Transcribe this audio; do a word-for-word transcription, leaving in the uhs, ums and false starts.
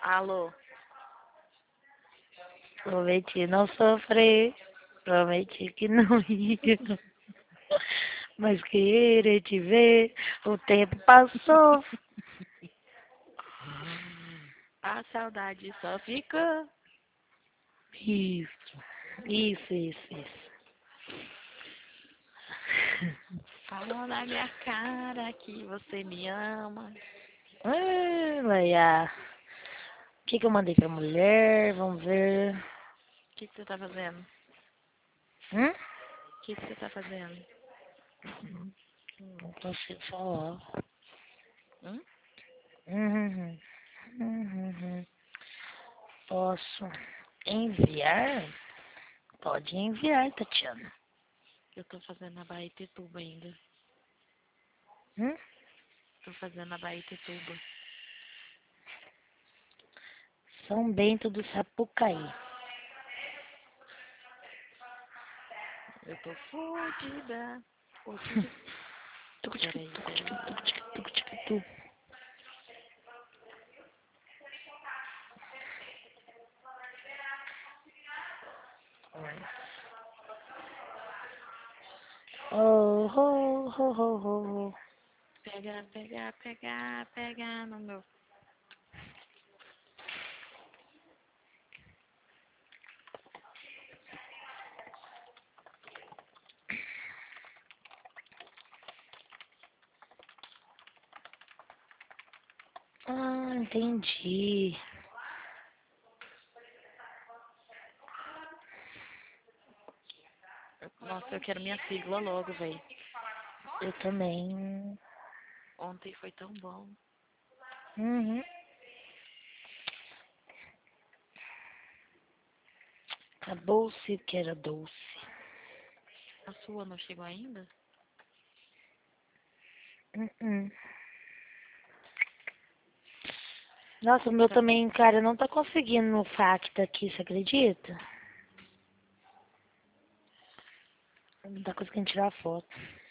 Alô? Prometi não sofrer, prometi que não ia, mas querer te ver, o tempo passou. A saudade só fica. Isso, isso, isso, isso. Fala na minha cara que você me ama. Ah, Laia. O que que eu mandei pra mulher? Vamos ver. O que, que você tá fazendo? Hum? O que, que você tá fazendo? Não consigo falar. Hum? Uhum, uhum, uhum. Posso enviar? Pode enviar, Tatiana. Eu tô fazendo a Baetetuba ainda. Hum? Tô fazendo a Baetetuba. São Bento do Sapucaí. Eu tô fodida. Fodida. Tucu, ticu, Peraí, tucu, ticu, peraí. tucu, ticu, tucu, ticu, tu. Oh, ho, ho, ho, ho, ho. Pega, pega, pega, pega no meu. Ah, entendi. Nossa, eu quero minha sigla logo, velho. Eu também. Ontem foi tão bom. Uhum. Acabou-se o que era doce. A sua não chegou ainda? Uhum. Nossa, o meu Tá. também, cara, não tá conseguindo no Facta aqui, você acredita? Não tá conseguindo tirar foto.